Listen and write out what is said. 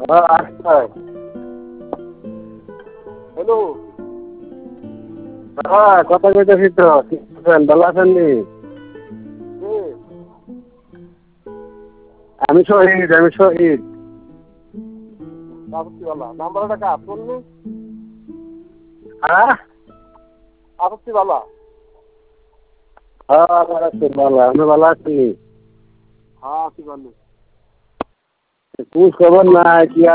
আচ্ছা। হ্যালো। কথা কইতেছি তো, কি করছেন, ভালো আছেন নি? কে? আমি শহীদ। আপত্তিওয়ালা নাম্বারটা কার তোর নি? হ্যাঁ আপত্তিওয়ালা। ভালো আছি, ভালো, আপনি ভালো আছেন নি? হ্যাঁ কি বললি? খোঁজ খবর নাই কি